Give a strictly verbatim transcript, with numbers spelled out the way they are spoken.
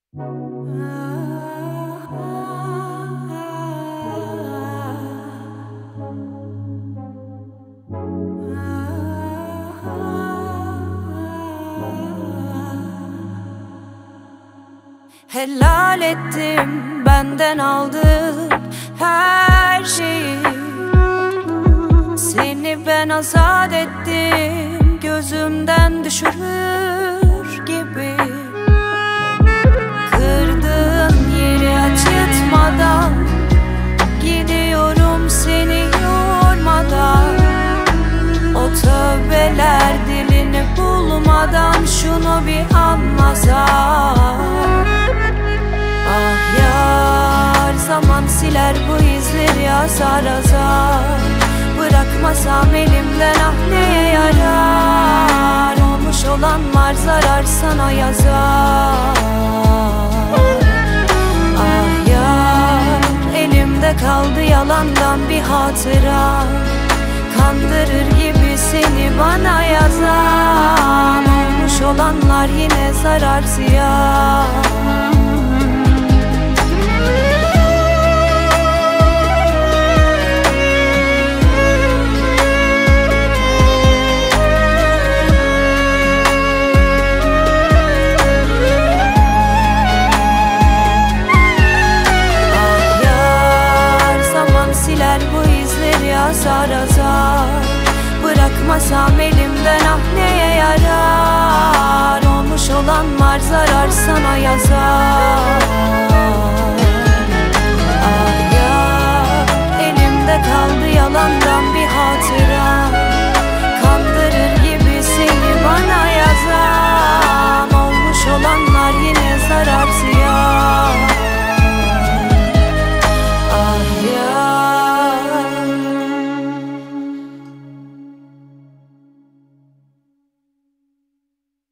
Helal ettim benden aldın her şeyi. Seni ben azat ettim, gözümden düşürür gibi. Kırdığın yeri acıtmadan gidiyorum seni yormadan. O tövbeler dilini bulmadan şunu bir anmazar. Ah yar, zaman siler bu izleri azar azar. Bırakmasam elimden ah neye yarar. Olmuş olanlar zarar sana yazar. Ah yar, elimde kaldı yalandan bir hatıra. Kandırır gibi seni bana yazan. Olmuş olanlar yine zarar ziyan. Azar azar, bırakmasam elimden ah neye yarar. Olmuş olanlar zarar sana yazar.